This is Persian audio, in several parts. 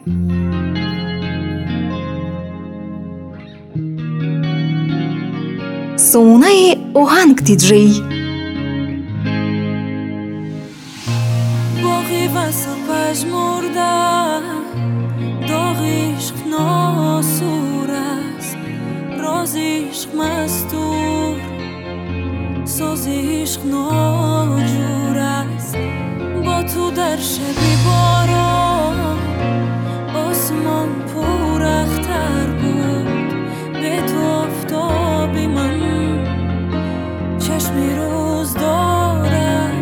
Солунае оҳанг диҷей. باغی واسه پژمرده داغ عشق ناسور است، راز عشق مستور، ساز عشق ناجور است. با تو در شب باران آسمان پر اختر بود، به تو آفتابی من چشم روز دارد.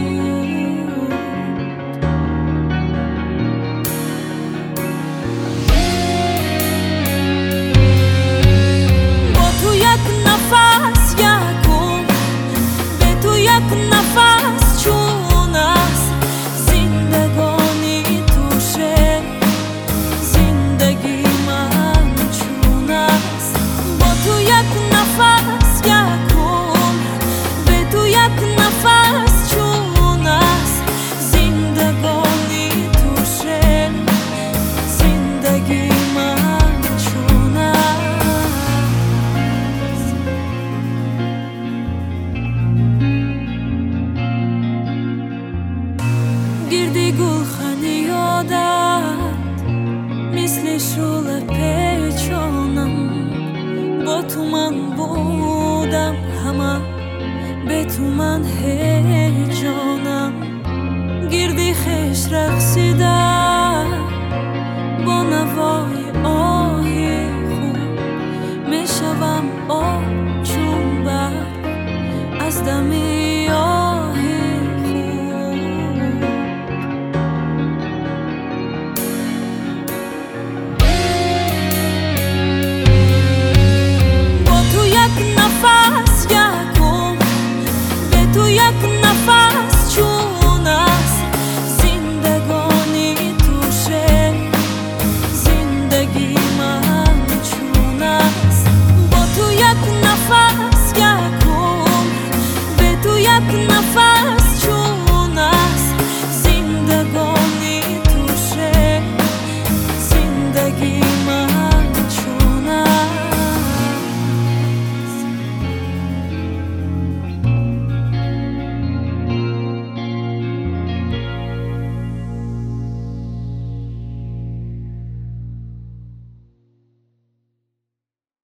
با تو یک نفس یکم، به تو یک نفس چون است زندگانی توشه، زندگی من چون است. با تو یک نفس یکم، به تو یک نفس چون است زندگانی توشه، زندگی من چون است. گردی گلخانی یادت مثل شعله پیچانم، با تو من بودم همه، به تو من